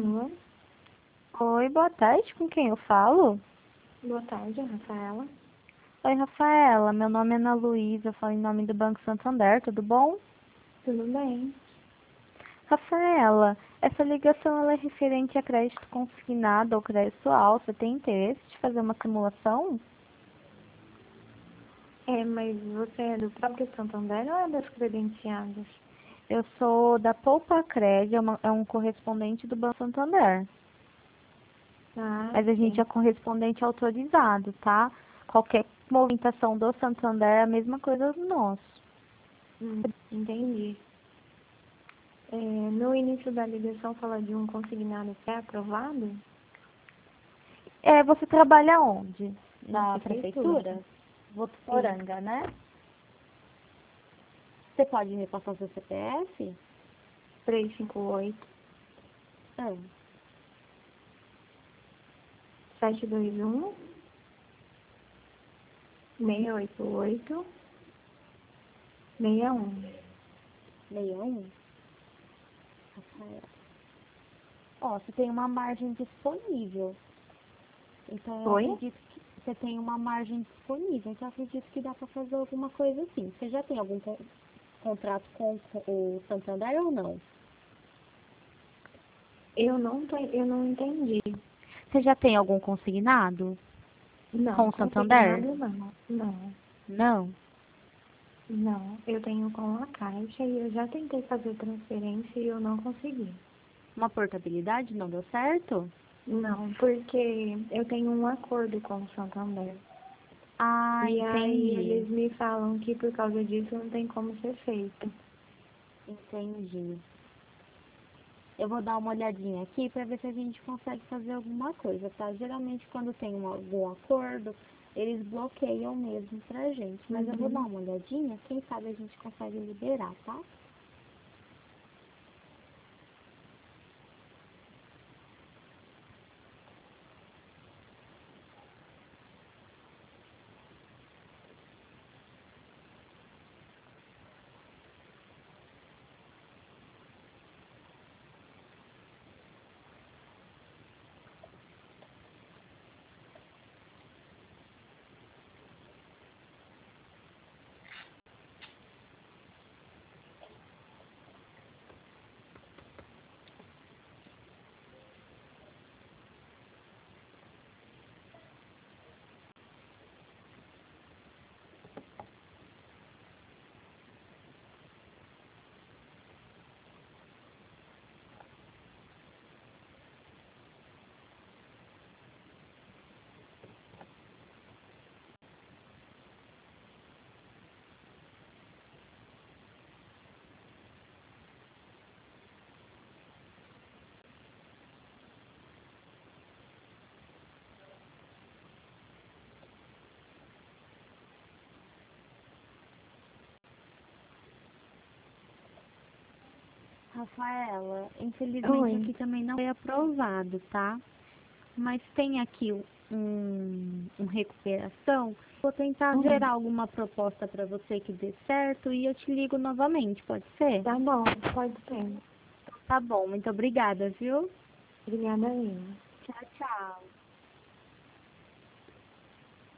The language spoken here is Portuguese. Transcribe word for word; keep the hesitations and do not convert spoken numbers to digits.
Alô? Oi, boa tarde, com quem eu falo? Boa tarde, Rafaela. Oi, Rafaela, meu nome é Ana Luísa, eu falo em nome do Banco Santander, tudo bom? Tudo bem? Rafaela, essa ligação ela é referente a crédito consignado ou crédito alto, você tem interesse de fazer uma simulação? É, mas você é do próprio Santander ou é das credenciadas? Eu sou da Poupa Cred, é, uma- é um correspondente do Banco Santander, Ah, mas a gente sim. é correspondente autorizado, tá? Qualquer movimentação do Santander é a mesma coisa do nosso. Hum, entendi. É, no início da ligação fala de um consignado pré-aprovado É, você trabalha onde? na Na prefeitura. prefeitura? Sim. Votuporanga, né? Você pode me passar o seu C P F? trezentos e cinquenta e oito, É. setecentos e vinte e um, seiscentos e oitenta e oito, sessenta e um. sessenta e um? Rafael. Ó, você tem uma margem disponível. Então eu Oi? acredito que você tem uma margem disponível. Então eu acredito que dá pra fazer alguma coisa assim. Você já tem algum con- contrato com o Santander ou não? Eu não, tô, eu não entendi. Você já tem algum consignado com Não, o Santander? consignado não. Não. Não? Não, eu tenho com a Caixa e eu já tentei fazer transferência e eu não consegui. Uma portabilidade não deu certo? Não, porque eu tenho um acordo com o Santander. Ah, E aí entendi. eles me falam que por causa disso não tem como ser feito. Entendi. Eu vou dar uma olhadinha aqui para ver se a gente consegue fazer alguma coisa, tá? Geralmente quando tem um, algum acordo, eles bloqueiam mesmo pra gente. Mas eu vou dar Uhum. uma olhadinha, quem sabe a gente consegue liberar, tá? Rafaela, infelizmente Oi. aqui também não foi aprovado, tá? Mas tem aqui um, um recuperação. Vou tentar Uhum. gerar alguma proposta para você que dê certo e eu te ligo novamente, pode ser? Tá bom, pode ser. Tá bom, muito obrigada, viu? Obrigada, eu. Tchau, tchau.